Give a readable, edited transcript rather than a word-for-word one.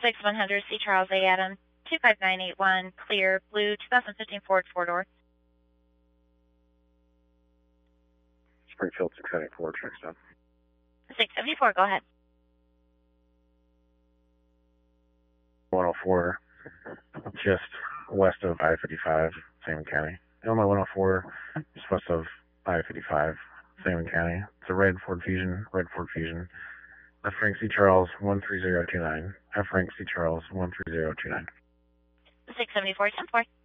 6100 C. Charles A. Adam, 25981, clear, blue, 2015 Ford, 4-door. Springfield 674, check stop. 674, go ahead. 104, just west of I-55, Sangamon County. Illinois 104, just west of I-55, Sangamon County. It's a red Ford Fusion, F. Frank C. Charles 13029, F. Frank C. Charles 13029. 674, 10-4.